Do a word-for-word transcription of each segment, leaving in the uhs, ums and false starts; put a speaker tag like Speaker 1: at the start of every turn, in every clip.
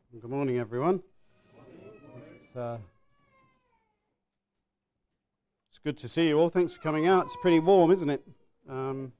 Speaker 1: Good morning, everyone. It's, uh, it's good to see you all. Thanks for coming out. It's pretty warm, isn't it? Um,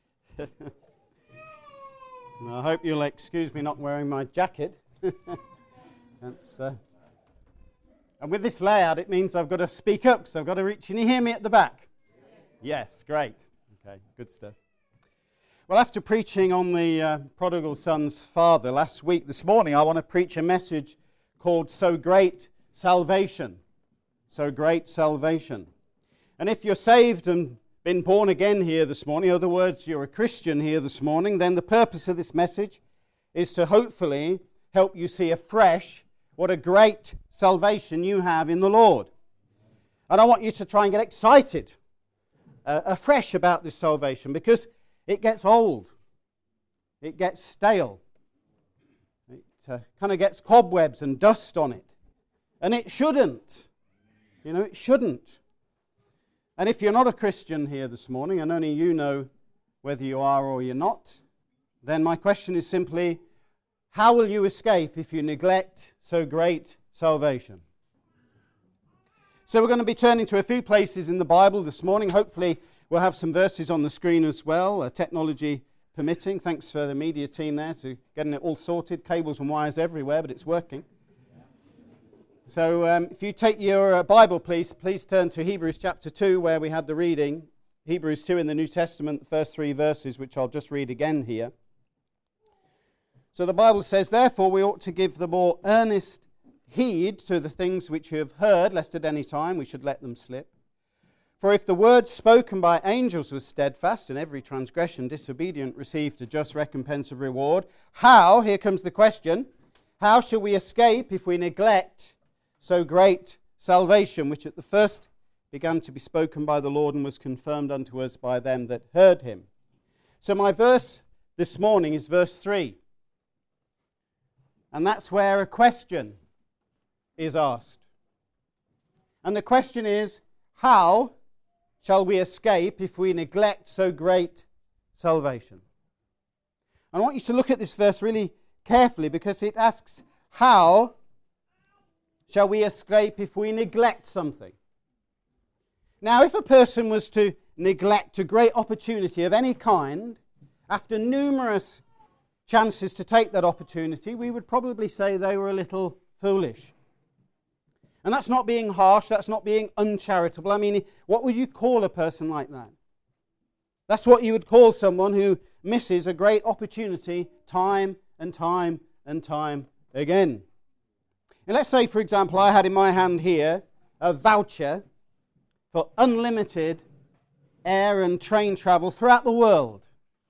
Speaker 1: I hope you'll excuse me not wearing my jacket. That's, uh, and with this layout, it means I've got to speak up, so I've got to reach. Can you hear me at the back? Yes, great. Okay, good stuff. Well, after preaching on the uh, prodigal son's father last week, this morning I want to preach a message called So Great Salvation. So Great Salvation. And if you're saved and been born again here this morning, in other words, you're a Christian here this morning, then the purpose of this message is to hopefully help you see afresh what a great salvation you have in the Lord. And I want you to try and get excited uh, afresh about this salvation, because it gets old. It gets stale. It uh, kind of gets cobwebs and dust on it. And it shouldn't. You know, it shouldn't. And if you're not a Christian here this morning, and only you know whether you are or you're not, then my question is simply, how will you escape if you neglect so great salvation? So we're going to be turning to a few places in the Bible this morning. Hopefully we'll have some verses on the screen as well, uh, technology permitting. Thanks for the media team there to getting it all sorted. Cables and wires everywhere, but it's working. So um, if you take your uh, Bible, please, please turn to Hebrews chapter two, where we had the reading. Hebrews two in the New Testament, the first three verses, which I'll just read again here. So the Bible says, "Therefore we ought to give the more earnest heed to the things which you have heard, lest at any time we should let them slip. For if the word spoken by angels was steadfast, and every transgression disobedient received a just recompense of reward, how," here comes the question, "how shall we escape if we neglect so great salvation, which at the first began to be spoken by the Lord and was confirmed unto us by them that heard him?" So my verse this morning is verse three. And that's where a question is asked. And the question is, how shall we escape if we neglect so great salvation? I want you to look at this verse really carefully, because it asks, how shall we escape if we neglect something? Now, if a person was to neglect a great opportunity of any kind, after numerous chances to take that opportunity, we would probably say they were a little foolish. And that's not being harsh, that's not being uncharitable. I mean, what would you call a person like that? That's what you would call someone who misses a great opportunity time and time and time again. And let's say, for example, I had in my hand here a voucher for unlimited air and train travel throughout the world,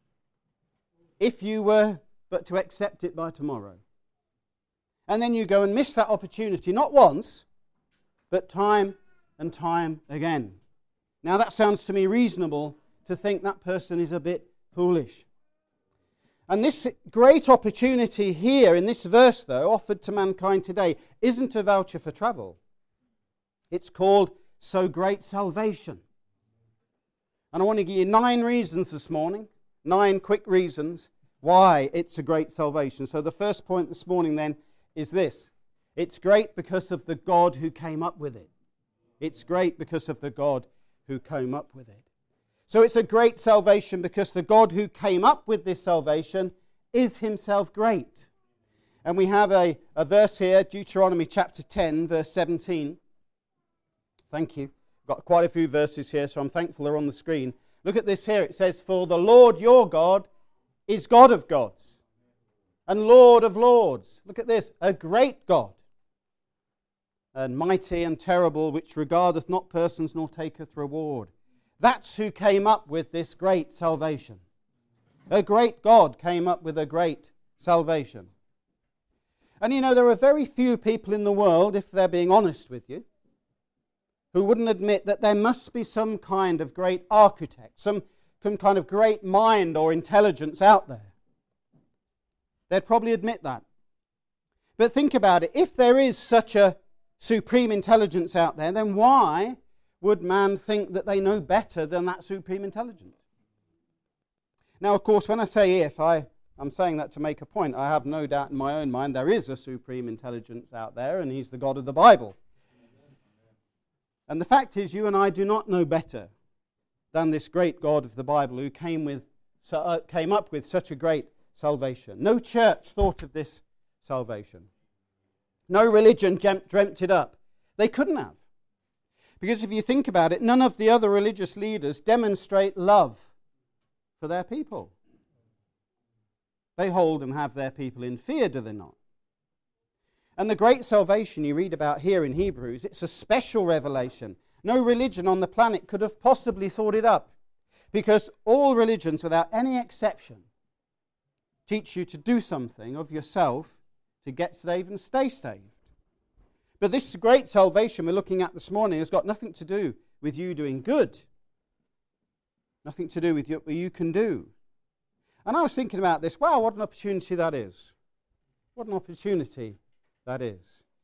Speaker 1: if you were but to accept it by tomorrow. And then you go and miss that opportunity, not once, but time and time again. Now that sounds to me reasonable to think that person is a bit foolish. And this great opportunity here in this verse, though, offered to mankind today, isn't a voucher for travel. It's called so great salvation. And I want to give you nine reasons this morning, nine quick reasons why it's a great salvation. So the first point this morning then is this. It's great because of the God who came up with it. It's great because of the God who came up with it. So it's a great salvation because the God who came up with this salvation is himself great. And we have a, a verse here, Deuteronomy chapter ten, verse seventeen. Thank you. Got quite a few verses here, so I'm thankful they're on the screen. Look at this here. It says, "For the Lord your God is God of gods and Lord of lords." Look at this. "A great God, and mighty and terrible, which regardeth not persons nor taketh reward." That's who came up with this great salvation. A great God came up with a great salvation. And you know, there are very few people in the world, if they're being honest with you, who wouldn't admit that there must be some kind of great architect, some, some kind of great mind or intelligence out there. They'd probably admit that. But think about it. If there is such a supreme intelligence out there, then why would man think that they know better than that supreme intelligence? Now, of course, when I say if, I, I'm saying that to make a point. I have no doubt in my own mind there is a supreme intelligence out there, and he's the God of the Bible. And the fact is, you and I do not know better than this great God of the Bible who came with, uh, came up with such a great salvation. No church thought of this salvation. No religion dreamt it up. They couldn't have. Because if you think about it, none of the other religious leaders demonstrate love for their people. They hold and have their people in fear, do they not? And the great salvation you read about here in Hebrews, it's a special revelation. No religion on the planet could have possibly thought it up. Because all religions, without any exception, teach you to do something of yourself to get saved and stay saved. But this great salvation we're looking at this morning has got nothing to do with you doing good. Nothing to do with what you can do. And I was thinking about this. Wow, what an opportunity that is. What an opportunity that is.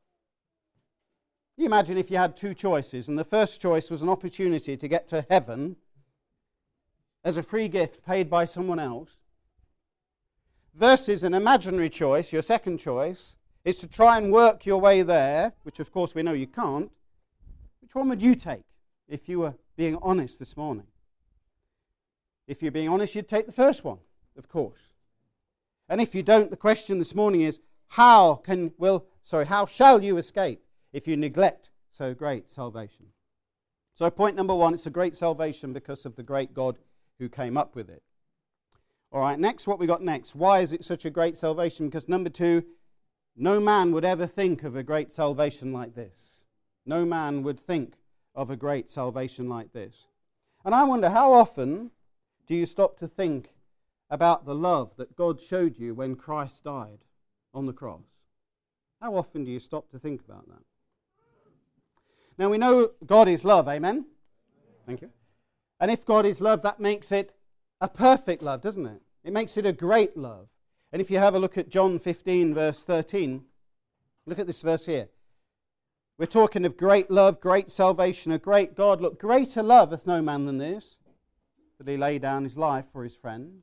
Speaker 1: You imagine if you had two choices, and the first choice was an opportunity to get to heaven as a free gift paid by someone else, versus an imaginary choice, your second choice, is to try and work your way there, which of course we know you can't. Which one would you take if you were being honest this morning? If you're being honest, you'd take the first one, of course. And if you don't, the question this morning is, how can, will, sorry, how shall you escape if you neglect so great salvation? So point number one, it's a great salvation because of the great God who came up with it. All right, next, what we got next. Why is it such a great salvation? Because number two, no man would ever think of a great salvation like this. No man would think of a great salvation like this. And I wonder, how often do you stop to think about the love that God showed you when Christ died on the cross? How often do you stop to think about that? Now we know God is love, amen? Thank you. And if God is love, that makes it a perfect love, doesn't it? It makes it a great love. And if you have a look at John fifteen, verse thirteen, look at this verse here. We're talking of great love, great salvation, a great God. Look, greater love hath no man than this, that he lay down his life for his friends.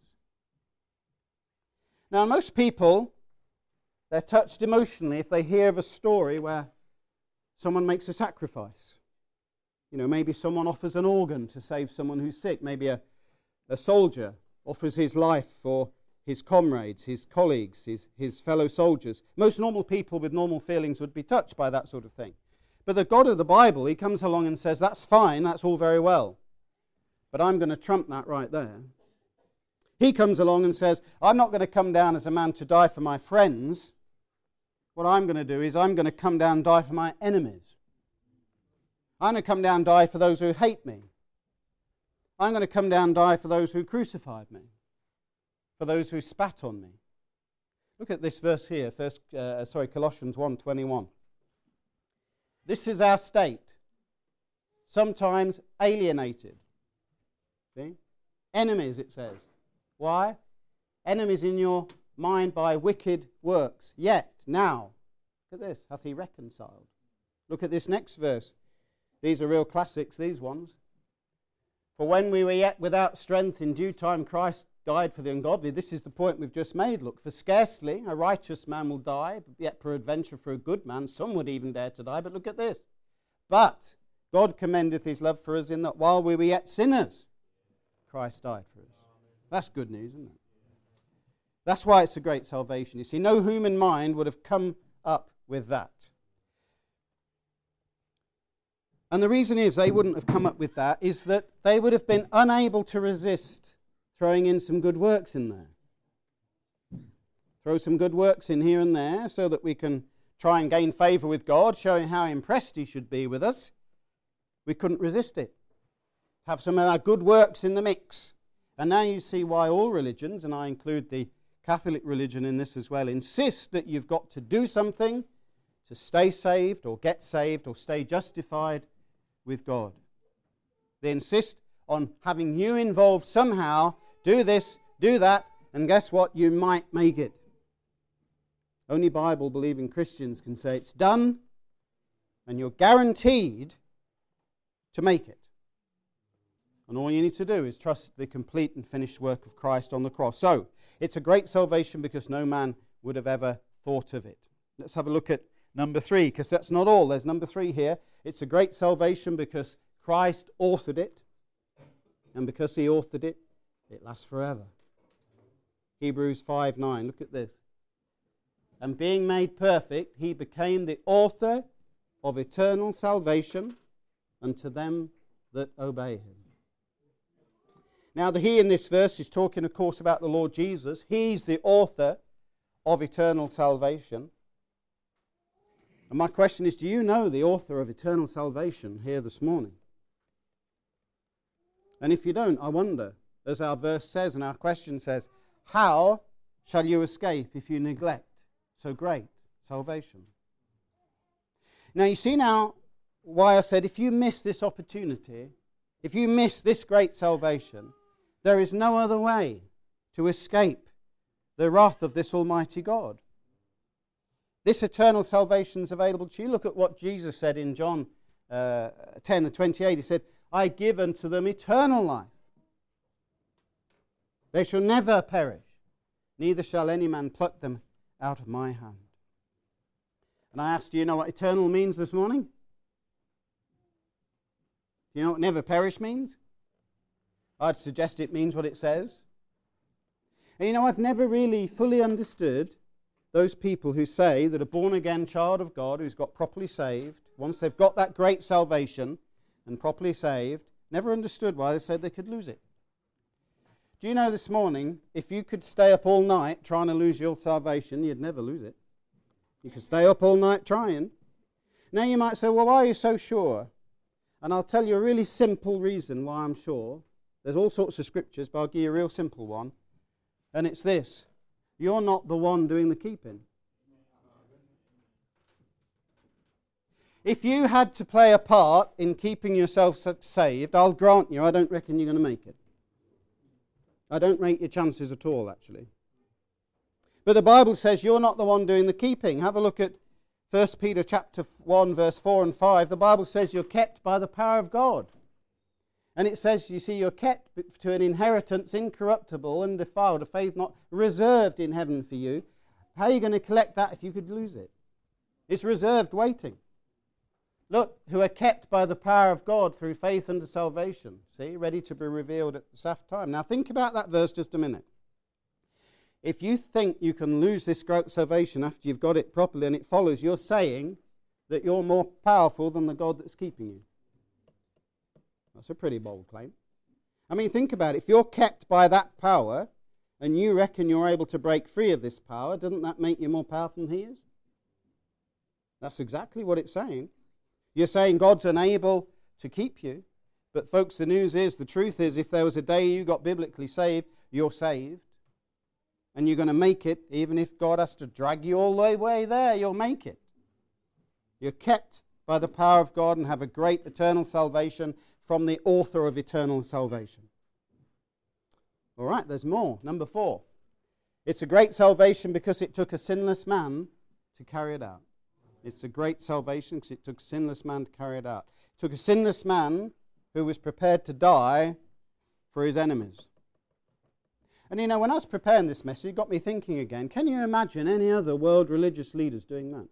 Speaker 1: Now, most people, they're touched emotionally if they hear of a story where someone makes a sacrifice. You know, maybe someone offers an organ to save someone who's sick. Maybe a, a soldier offers his life for his comrades, his colleagues, his, his fellow soldiers. Most normal people with normal feelings would be touched by that sort of thing. But the God of the Bible, he comes along and says, that's fine, that's all very well. But I'm going to trump that right there. He comes along and says, I'm not going to come down as a man to die for my friends. What I'm going to do is I'm going to come down and die for my enemies. I'm going to come down and die for those who hate me. I'm going to come down and die for those who crucified me, for those who spat on me. Look at this verse here, first, uh, sorry, Colossians one twenty-one. This is our state, sometimes alienated. See? Enemies, it says. Why? Enemies in your mind by wicked works. Yet, now, look at this, hath he reconciled. Look at this next verse. These are real classics, these ones. For when we were yet without strength, in due time Christ died for the ungodly. This is the point we've just made. Look, for scarcely a righteous man will die, yet peradventure for a good man some would even dare to die. But look at this. But God commendeth his love for us in that while we were yet sinners, Christ died for us. That's good news, isn't it? That's why it's a great salvation. You see, no human mind would have come up with that. And the reason is they wouldn't have come up with that is that they would have been unable to resist throwing in some good works in there. Throw some good works in here and there so that we can try and gain favour with God, showing how impressed he should be with us. We couldn't resist it. Have some of our good works in the mix. And now you see why all religions, and I include the Catholic religion in this as well, insist that you've got to do something to stay saved or get saved or stay justified with God. They insist on having you involved somehow. Do this, do that, and guess what? You might make it. Only Bible-believing Christians can say it's done, and you're guaranteed to make it. And all you need to do is trust the complete and finished work of Christ on the cross. So, it's a great salvation because no man would have ever thought of it. Let's have a look at number three, because that's not all. There's number three here. It's a great salvation because Christ authored it. And because he authored it, it lasts forever. Hebrews five nine, look at this. And being made perfect, he became the author of eternal salvation unto them that obey him. Now, the he in this verse is talking, of course, about the Lord Jesus. He's the author of eternal salvation. And my question is, do you know the author of eternal salvation here this morning? And if you don't, I wonder, as our verse says and our question says, how shall you escape if you neglect so great salvation? Now, you see now why I said if you miss this opportunity, if you miss this great salvation, there is no other way to escape the wrath of this Almighty God. This eternal salvation is available to you. Look at what Jesus said in John uh, ten and twenty-eight. He said, I give unto them eternal life. They shall never perish, neither shall any man pluck them out of my hand. And I asked, do you know what eternal means this morning? Do you know what never perish means? I'd suggest it means what it says. And you know, I've never really fully understood those people who say that a born-again child of God who's got properly saved, once they've got that great salvation and properly saved, never understood why they said they could lose it. Do you know this morning, if you could stay up all night trying to lose your salvation, you'd never lose it. You could stay up all night trying. Now you might say, well, why are you so sure? And I'll tell you a really simple reason why I'm sure. There's all sorts of scriptures, but I'll give you a real simple one. And it's this. You're not the one doing the keeping. If you had to play a part in keeping yourself saved, I'll grant you, I don't reckon you're going to make it. I don't rate your chances at all, actually. But the Bible says you're not the one doing the keeping. Have a look at First Peter chapter one, verse four and five. The Bible says you're kept by the power of God. And it says, you see, you're kept to an inheritance incorruptible and defiled, a faith not reserved in heaven for you. How are you going to collect that if you could lose it? It's reserved waiting. Look, who are kept by the power of God through faith unto salvation. See, ready to be revealed at the set time. Now think about that verse just a minute. If you think you can lose this great salvation after you've got it properly and it follows, you're saying that you're more powerful than the God that's keeping you. That's a pretty bold claim. I mean, think about it. If you're kept by that power and you reckon you're able to break free of this power, doesn't that make you more powerful than he is? That's exactly what it's saying. You're saying God's unable to keep you. But folks, the news is, the truth is, if there was a day you got biblically saved, you're saved. And you're going to make it, even if God has to drag you all the way there, you'll make it. You're kept by the power of God and have a great eternal salvation from the author of eternal salvation. All right, there's more. Number four. It's a great salvation because it took a sinless man to carry it out. It's a great salvation because it took a sinless man to carry it out. It took a sinless man who was prepared to die for his enemies. And you know, when I was preparing this message, it got me thinking again, can you imagine any other world religious leaders doing that?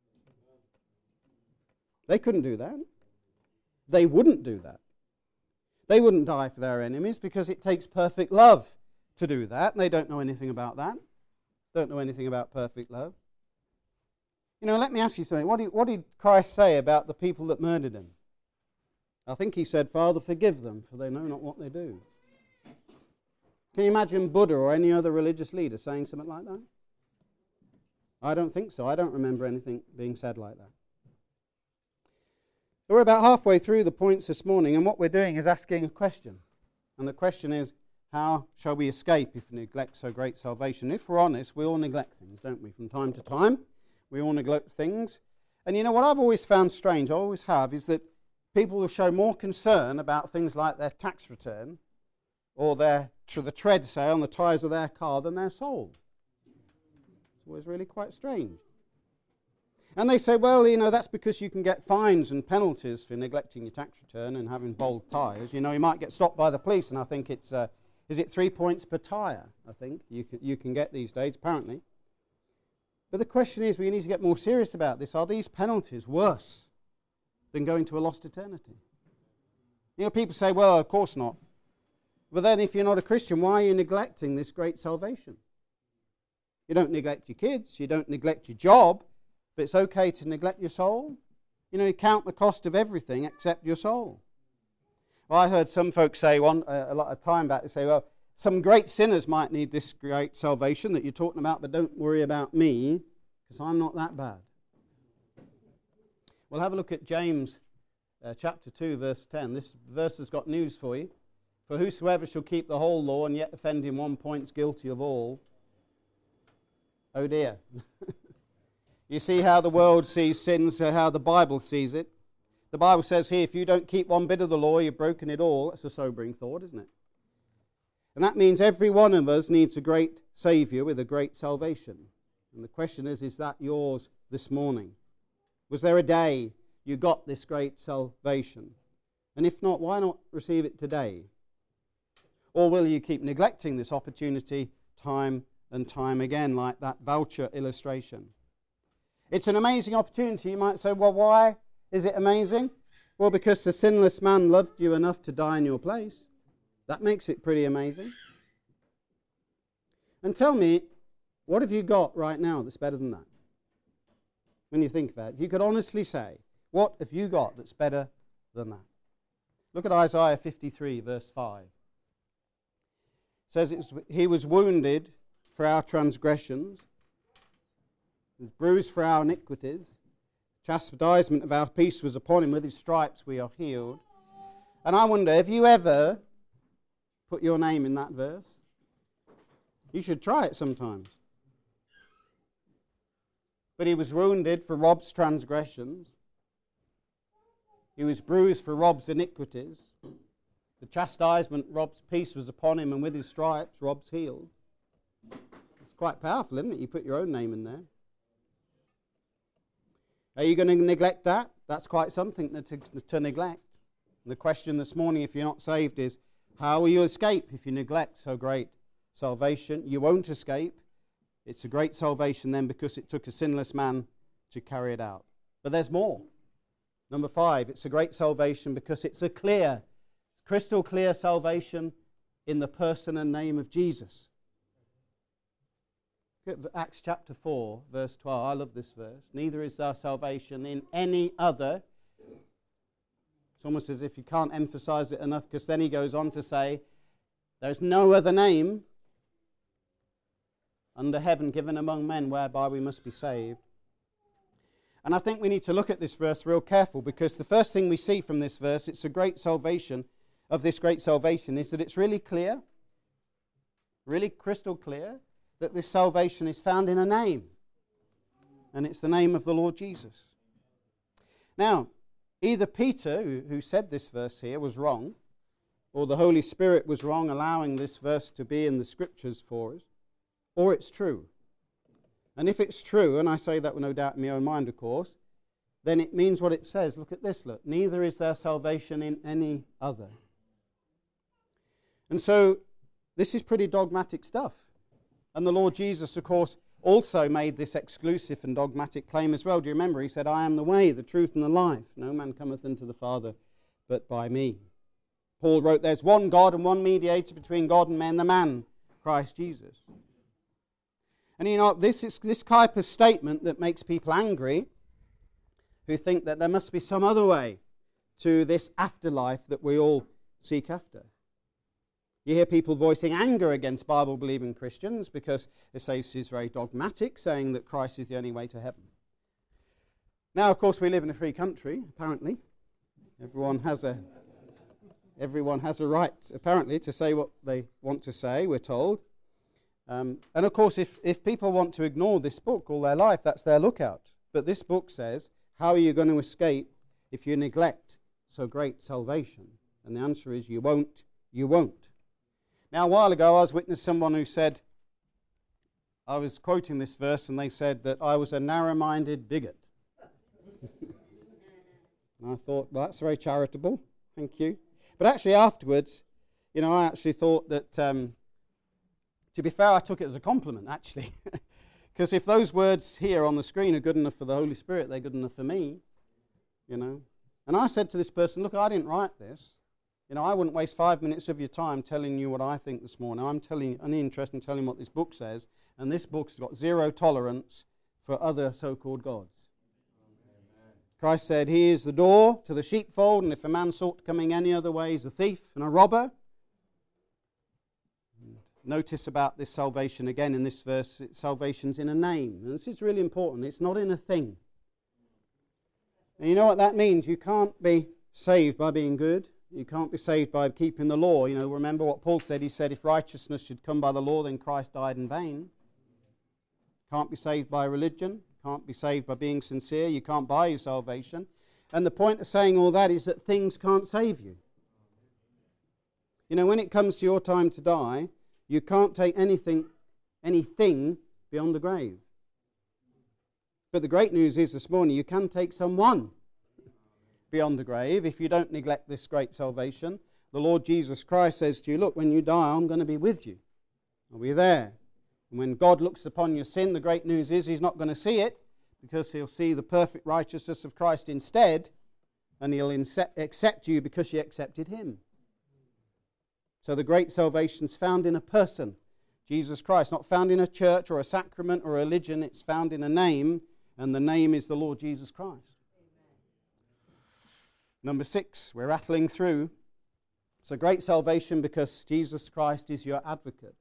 Speaker 1: They couldn't do that. They wouldn't do that. They wouldn't die for their enemies because it takes perfect love to do that. And they don't know anything about that. Don't know anything about perfect love. You know, let me ask you something. What did, what did Christ say about the people that murdered him? I think he said, Father, forgive them, for they know not what they do. Can you imagine Buddha or any other religious leader saying something like that? I don't think so. I don't remember anything being said like that. We're about halfway through the points this morning, and what we're doing is asking a question. And the question is, how shall we escape if we neglect so great salvation? If we're honest, we all neglect things, don't we? From time to time, we all neglect things. And you know what I've always found strange, I always have, is that people will show more concern about things like their tax return or their the tread, say, on the tyres of their car than their soul. It's always really quite strange. And they say, well, you know, that's because you can get fines and penalties for neglecting your tax return and having bald tyres. You know, you might get stopped by the police, and I think it's, uh, is it three points per tyre, I think, you can, you can get these days, apparently. But the question is, we need to get more serious about this. Are these penalties worse than going to a lost eternity? You know, people say, well, of course not. But then if you're not a Christian, why are you neglecting this great salvation? You don't neglect your kids, you don't neglect your job, but it's okay to neglect your soul. You know, you count the cost of everything except your soul. Well, I heard some folks say one uh, a lot of time back, they say, well, some great sinners might need this great salvation that you're talking about, but don't worry about me, because I'm not that bad. We'll have a look at James uh, chapter two, verse ten. This verse has got news for you. For whosoever shall keep the whole law and yet offend in one point is guilty of all. Oh dear. You see how the world sees sin, so how the Bible sees it. The Bible says here, if you don't keep one bit of the law, you've broken it all. That's a sobering thought, isn't it? And that means every one of us needs a great Saviour with a great salvation. And the question is, is that yours this morning? Was there a day you got this great salvation? And if not, why not receive it today? Or will you keep neglecting this opportunity time and time again, like that voucher illustration? It's an amazing opportunity. You might say, well, why is it amazing? Well, because the sinless man loved you enough to die in your place. That makes it pretty amazing. And tell me, what have you got right now that's better than that? When you think about it, if you could honestly say, what have you got that's better than that? Look at Isaiah fifty-three, verse five. It says, it was, he was wounded for our transgressions, bruised for our iniquities. Chastisement of our peace was upon him. With his stripes we are healed. And I wonder, have you ever put your name in that verse? You should try it sometimes. But he was wounded for Rob's transgressions. He was bruised for Rob's iniquities. The chastisement, Rob's peace was upon him, and with his stripes, Rob's healed. It's quite powerful, isn't it? You put your own name in there. Are you going to neglect that? That's quite something to, to neglect. And the question this morning, if you're not saved, is how will you escape if you neglect so great salvation? You won't escape. It's a great salvation then because it took a sinless man to carry it out. But there's more. Number five, it's a great salvation because it's a clear, crystal clear salvation in the person and name of Jesus. Look at Acts chapter four, verse twelve. I love this verse. Neither is there salvation in any other. It's almost as if you can't emphasize it enough, because then he goes on to say, there's no other name under heaven given among men whereby we must be saved. And I think we need to look at this verse real careful, because the first thing we see from this verse, it's a great salvation, of this great salvation, is that it's really clear, really crystal clear, that this salvation is found in a name. And it's the name of the Lord Jesus. Now, either Peter, who, who said this verse here, was wrong, or the Holy Spirit was wrong allowing this verse to be in the Scriptures for us, or it's true. And if it's true, and I say that with no doubt in my own mind, of course, then it means what it says. Look at this, look. Neither is there salvation in any other. And so, this is pretty dogmatic stuff. And the Lord Jesus, of course, also made this exclusive and dogmatic claim as well. Do you remember? He said, I am the way, the truth, and the life. No man cometh unto the Father but by me. Paul wrote, there's one God and one mediator between God and men, the man, Christ Jesus. And you know, this is this type of statement that makes people angry, who think that there must be some other way to this afterlife that we all seek after. You hear people voicing anger against Bible-believing Christians because they say this is very dogmatic, saying that Christ is the only way to heaven. Now, of course, we live in a free country, apparently. Everyone has a, everyone has a right, apparently, to say what they want to say, we're told. Um, and, of course, if, if people want to ignore this book all their life, that's their lookout. But this book says, how are you going to escape if you neglect so great salvation? And the answer is, you won't, you won't. Now, a while ago, I was witnessing someone who said, I was quoting this verse, and they said that I was a narrow-minded bigot. And I thought, well, that's very charitable. Thank you. But actually afterwards, you know, I actually thought that, um, to be fair, I took it as a compliment, actually. Because if those words here on the screen are good enough for the Holy Spirit, they're good enough for me, you know. And I said to this person, look, I didn't write this. You know, I wouldn't waste five minutes of your time telling you what I think this morning. I'm telling, only interested in telling what this book says. And this book's got zero tolerance for other so-called gods. Amen. Christ said, he is the door to the sheepfold, and if a man sought coming any other way, he's a thief and a robber. And notice about this salvation again in this verse, salvation's in a name. And this is really important. It's not in a thing. And you know what that means? You can't be saved by being good. You can't be saved by keeping the law. You know, remember what Paul said. He said, if righteousness should come by the law, then Christ died in vain. Can't be saved by religion. Can't be saved by being sincere. You can't buy your salvation. And the point of saying all that is that things can't save you. You know, when it comes to your time to die, you can't take anything, anything beyond the grave. But the great news is this morning, you can take someone beyond the grave if you don't neglect this great salvation. The Lord Jesus Christ says to you, look, when you die, I'm going to be with you. I'll be there. And when God looks upon your sin, the great news is he's not going to see it, because he'll see the perfect righteousness of Christ instead, and he'll accept you because you accepted him. So the great salvation is found in a person, Jesus Christ, not found in a church or a sacrament or a religion. It's found in a name, and the name is the Lord Jesus Christ. Number six, we're rattling through. It's a great salvation because Jesus Christ is your advocate.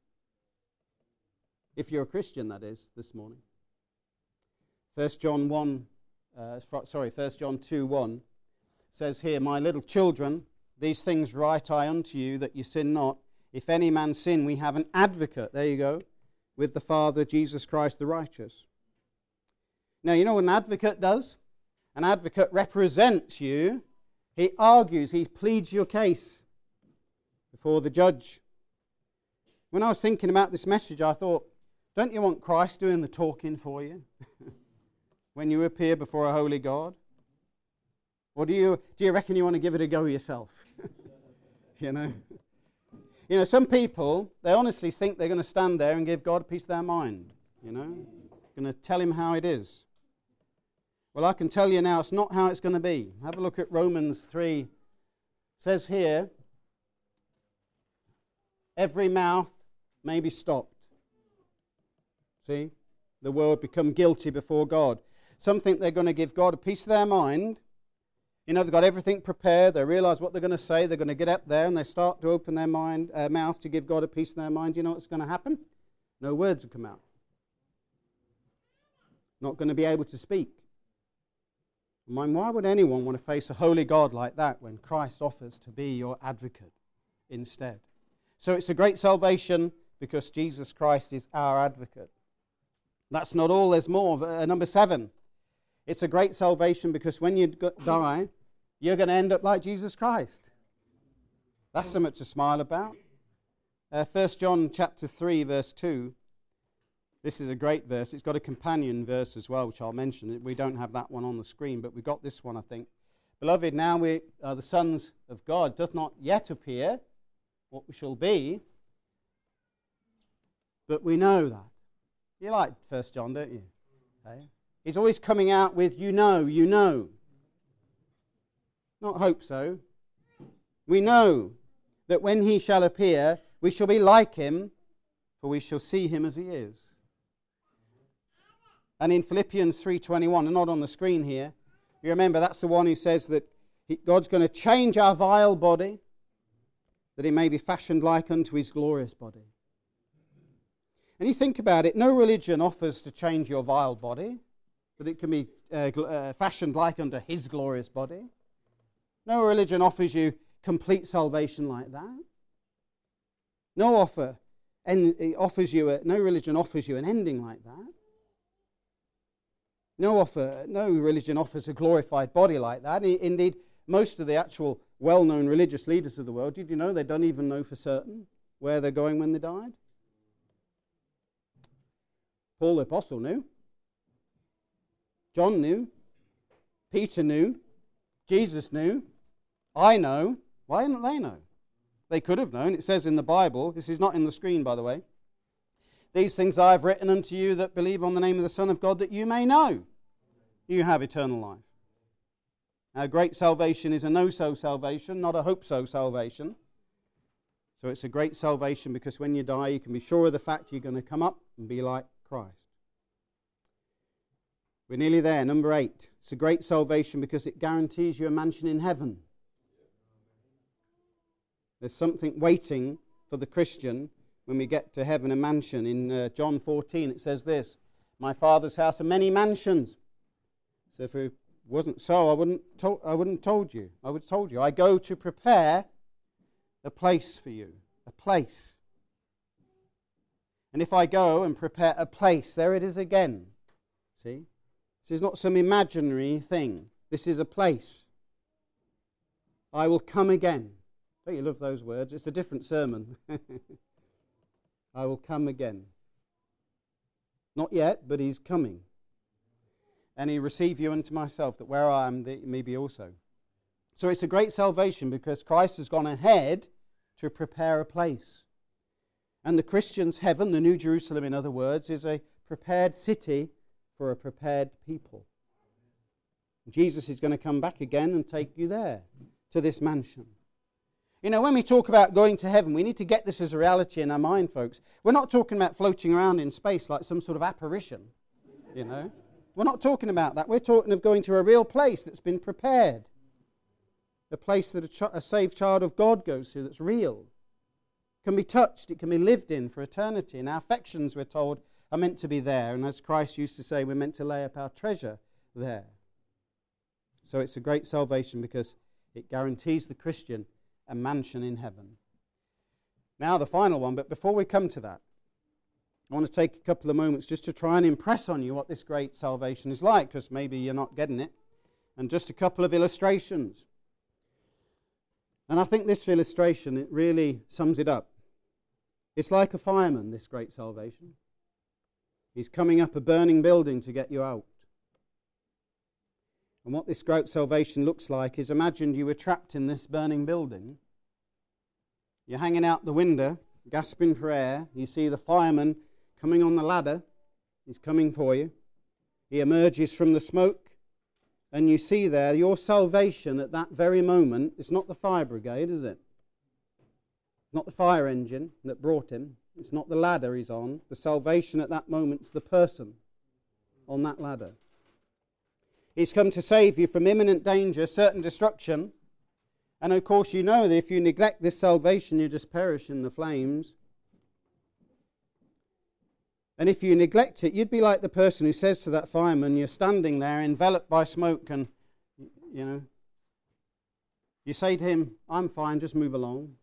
Speaker 1: If you're a Christian, that is, this morning. First John one, uh, sorry, First John two one says here, my little children, these things write I unto you, that you sin not. If any man sin, we have an advocate, there you go, with the Father, Jesus Christ the righteous. Now, you know what an advocate does? An advocate represents you. He argues, he pleads your case before the judge. When I was thinking about this message, I thought, don't you want Christ doing the talking for you when you appear before a holy God? Or do you, do you reckon you want to give it a go yourself? You know? You know, some people, they honestly think they're going to stand there and give God a piece of their mind. You know? Going to tell him how it is. Well, I can tell you now, it's not how it's going to be. Have a look at Romans three. It says here, every mouth may be stopped. See? The world become guilty before God. Some think they're going to give God a piece of their mind. You know, they've got everything prepared. They realize what they're going to say. They're going to get up there and they start to open their mind, uh, mouth to give God a piece of their mind. You know what's going to happen? No words will come out. Not going to be able to speak. I mean, why would anyone want to face a holy God like that when Christ offers to be your advocate instead? So it's a great salvation because Jesus Christ is our advocate. That's not all, there's more. Uh, number seven, it's a great salvation because when you die, you're going to end up like Jesus Christ. That's something to smile about. Uh, First John chapter three, verse two. This is a great verse. It's got a companion verse as well, which I'll mention. We don't have that one on the screen, but we've got this one, I think. Beloved, now we are the sons of God, doth not yet appear what we shall be, but we know that. You like First John, don't you? Okay. He's always coming out with, you know, you know. Not hope so. We know that when he shall appear, we shall be like him, for we shall see him as he is. And in Philippians three twenty-one, and not on the screen here, you remember that's the one who says that he, God's going to change our vile body, that it may be fashioned like unto his glorious body. And you think about it, no religion offers to change your vile body, that it can be uh, uh, fashioned like unto his glorious body. No religion offers you complete salvation like that. No offer, and it offers you a, no religion offers you an ending like that. No offer, no religion offers a glorified body like that. Indeed, most of the actual well-known religious leaders of the world, did you know they don't even know for certain where they're going when they died? Paul the Apostle knew. John knew. Peter knew. Jesus knew. I know. Why didn't they know? They could have known. It says in the Bible, this is not in the screen, by the way, these things I have written unto you that believe on the name of the Son of God, that you may know you have eternal life. Our great salvation is a no-so salvation, not a hope-so salvation. So it's a great salvation because when you die, you can be sure of the fact you're going to come up and be like Christ. We're nearly there. Number eight. It's a great salvation because it guarantees you a mansion in heaven. There's something waiting for the Christian when we get to heaven, a mansion. In uh, John fourteen, it says this, my Father's house are many mansions. So if it wasn't so, I wouldn't to- I wouldn't have told you. I would have told you. I go to prepare a place for you. A place. And if I go and prepare a place, there it is again. See? This is not some imaginary thing. This is a place. I will come again. Don't you love those words? It's a different sermon. I will come again. Not yet, but he's coming. And he receive you unto myself, that where I am, that you may be also. So it's a great salvation because Christ has gone ahead to prepare a place. And the Christian's heaven, the New Jerusalem in other words, is a prepared city for a prepared people. Jesus is going to come back again and take you there, to this mansion. You know, when we talk about going to heaven, we need to get this as a reality in our mind, folks. We're not talking about floating around in space like some sort of apparition, you know. We're not talking about that. We're talking of going to a real place that's been prepared. A place that a, ch- a saved child of God goes to that's real. Can be touched, it can be lived in for eternity. And our affections, we're told, are meant to be there. And as Christ used to say, we're meant to lay up our treasure there. So it's a great salvation because it guarantees the Christian a mansion in heaven. Now the final one, but before we come to that, I want to take a couple of moments just to try and impress on you what this great salvation is like, because maybe you're not getting it. And just a couple of illustrations. And I think this illustration, it really sums it up. It's like a fireman, this great salvation. He's coming up a burning building to get you out. And what this great salvation looks like is, imagine you were trapped in this burning building. You're hanging out the window, gasping for air. You see the fireman coming on the ladder. He's coming for you. He emerges from the smoke. And you see there your salvation at that very moment. It's not the fire brigade, is it? Not the fire engine that brought him. It's not the ladder he's on. The salvation at that moment is the person on that ladder. He's come to save you from imminent danger, certain destruction. And of course you know that if you neglect this salvation, you just perish in the flames. And if you neglect it, you'd be like the person who says to that fireman, you're standing there enveloped by smoke and, you know, you say to him, I'm fine, just move along.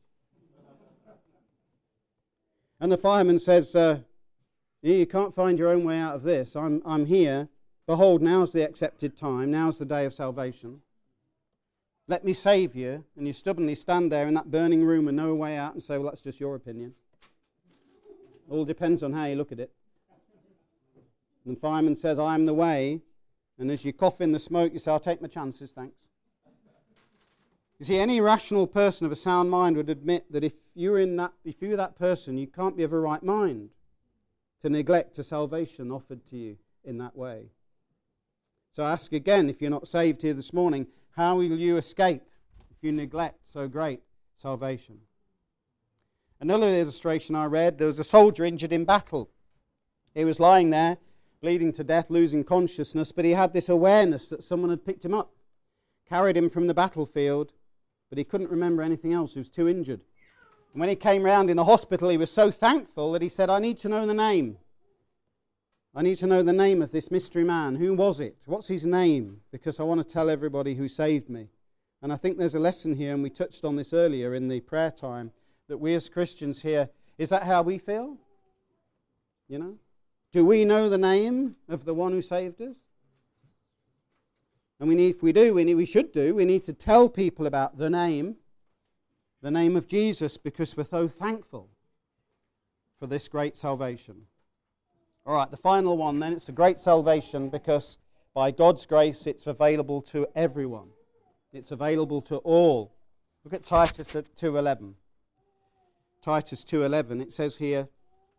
Speaker 1: And the fireman says, uh, you can't find your own way out of this. I'm, I'm here. Behold, now's the accepted time. Now's the day of salvation. Let me save you. And you stubbornly stand there in that burning room with no way out and say, well, that's just your opinion. All depends on how you look at it. And the fireman says, I am the way. And as you cough in the smoke, you say, I'll take my chances, thanks. You see, any rational person of a sound mind would admit that if you're in that, if you're that person, you can't be of a right mind to neglect a salvation offered to you in that way. So I ask again, if you're not saved here this morning, how will you escape if you neglect so great salvation? Another illustration I read, there was a soldier injured in battle. He was lying there, bleeding to death, losing consciousness, but he had this awareness that someone had picked him up, carried him from the battlefield, but he couldn't remember anything else. He was too injured. And when he came round in the hospital, he was so thankful that he said, I need to know the name. I need to know the name of this mystery man. Who was it? What's his name? Because I want to tell everybody who saved me. And I think there's a lesson here, and we touched on this earlier in the prayer time, that we as Christians here, is that how we feel? You know? Do we know the name of the one who saved us? And we need, if we do, we, need, we should do, we need to tell people about the name, the name of Jesus, because we're so thankful for this great salvation. All right, the final one then, it's a great salvation because by God's grace it's available to everyone. It's available to all. Look at Titus at two eleven. Titus two eleven, it says here,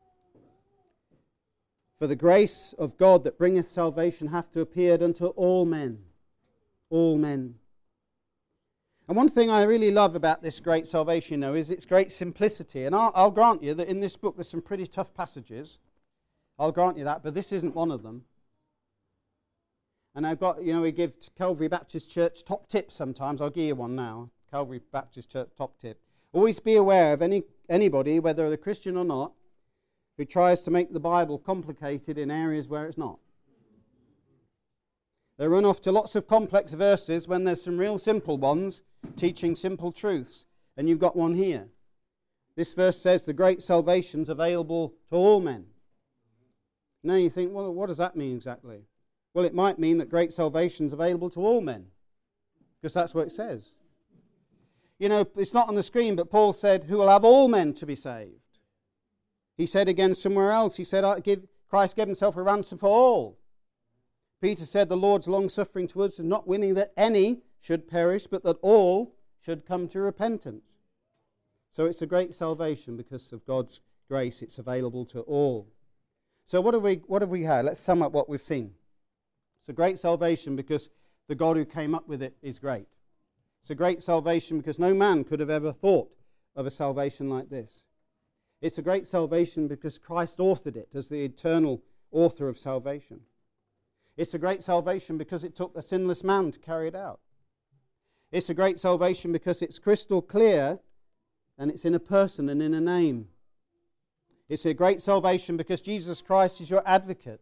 Speaker 1: "For the grace of God that bringeth salvation hath to appeared unto all men." All men. And one thing I really love about this great salvation, you know, is its great simplicity. And I'll, I'll grant you that in this book there's some pretty tough passages. I'll grant you that, but this isn't one of them. And I've got, you know, we give Calvary Baptist Church top tips sometimes. I'll give you one now. Calvary Baptist Church top tip. Always be aware of any anybody, whether they're a Christian or not, who tries to make the Bible complicated in areas where it's not. They run off to lots of complex verses when there's some real simple ones teaching simple truths. And you've got one here. This verse says the great salvation's available to all men. Now you think, well, what does that mean exactly? Well, it might mean that great salvation's available to all men, because that's what it says. You know, it's not on the screen, but Paul said, who will have all men to be saved. He said again somewhere else, he said, I give, Christ gave himself a ransom for all. Peter said the Lord's long-suffering to us is not willing that any should perish, but that all should come to repentance. So it's a great salvation because of God's grace. It's available to all. So what have we, what have we had? Let's sum up what we've seen. It's a great salvation because the God who came up with it is great. It's a great salvation because no man could have ever thought of a salvation like this. It's a great salvation because Christ authored it as the eternal author of salvation. It's a great salvation because it took a sinless man to carry it out. It's a great salvation because it's crystal clear and it's in a person and in a name. It's a great salvation because Jesus Christ is your advocate.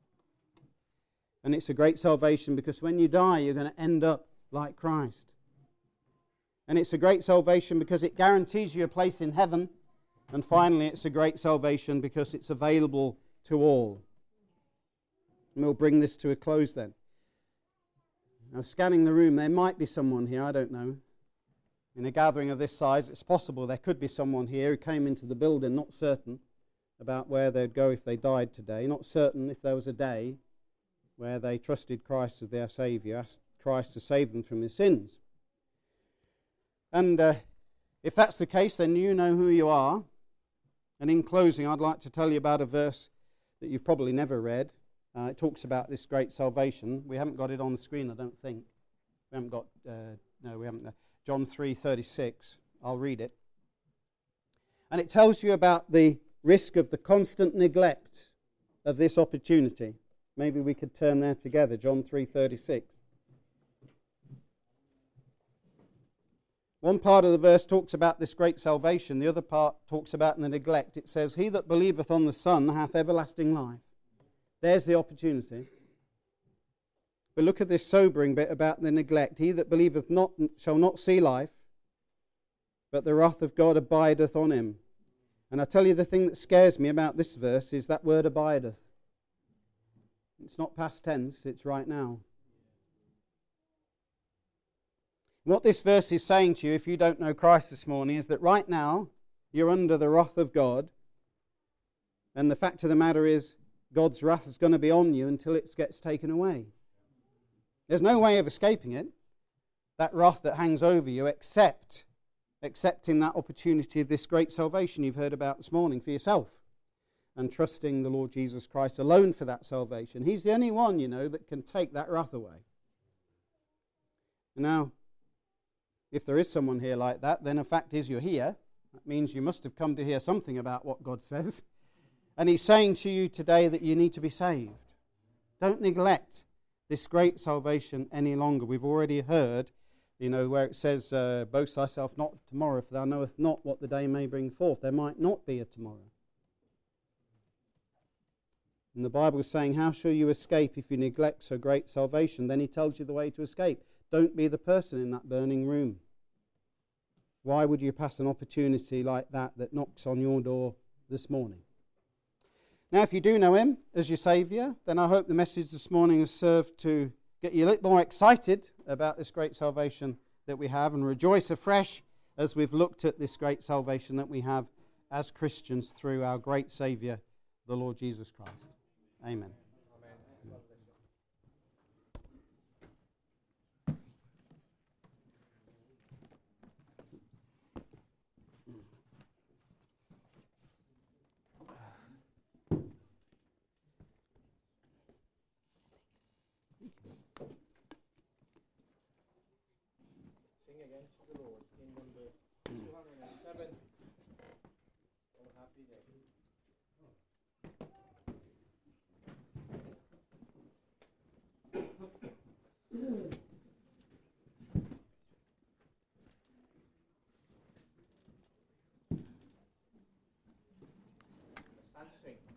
Speaker 1: And it's a great salvation because when you die, you're going to end up like Christ. And it's a great salvation because it guarantees you a place in heaven. And finally, it's a great salvation because it's available to all. And we'll bring this to a close then. Now, scanning the room, there might be someone here, I don't know. In a gathering of this size, it's possible there could be someone here who came into the building not certain about where they'd go if they died today, not certain if there was a day where they trusted Christ as their Saviour, asked Christ to save them from their sins. And uh, if that's the case, then you know who you are. And in closing, I'd like to tell you about a verse that you've probably never read. Uh, it talks about this great salvation. We haven't got it on the screen, I don't think. We haven't got, uh, no, we haven't. Uh, John three thirty-six. I'll read it. And it tells you about the risk of the constant neglect of this opportunity. Maybe we could turn there together, John three thirty-six. One part of the verse talks about this great salvation. The other part talks about the neglect. It says, he that believeth on the Son hath everlasting life. There's the opportunity. But look at this sobering bit about the neglect. He that believeth not shall not see life, but the wrath of God abideth on him. And I tell you, the thing that scares me about this verse is that word abideth. It's not past tense, it's right now. What this verse is saying to you, if you don't know Christ this morning, is that right now you're under the wrath of God. And the fact of the matter is, God's wrath is going to be on you until it gets taken away. There's no way of escaping it, that wrath that hangs over you, except accepting that opportunity of this great salvation you've heard about this morning for yourself and trusting the Lord Jesus Christ alone for that salvation. He's the only one, you know, that can take that wrath away. Now, if there is someone here like that, then the fact is you're here. That means you must have come to hear something about what God says. And he's saying to you today that you need to be saved. Don't neglect this great salvation any longer. We've already heard, you know, where it says, uh, boast thyself not tomorrow, for thou knowest not what the day may bring forth. There might not be a tomorrow. And the Bible is saying, how shall you escape if you neglect so great salvation? Then he tells you the way to escape. Don't be the person in that burning room. Why would you pass an opportunity like that that knocks on your door this morning? Now, if you do know him as your Saviour, then I hope the message this morning has served to get you a little more excited about this great salvation that we have and rejoice afresh as we've looked at this great salvation that we have as Christians through our great Saviour, the Lord Jesus Christ. Amen.
Speaker 2: Sing again to the Lord in number two hundred seven. Oh, happy day. Stand to sing.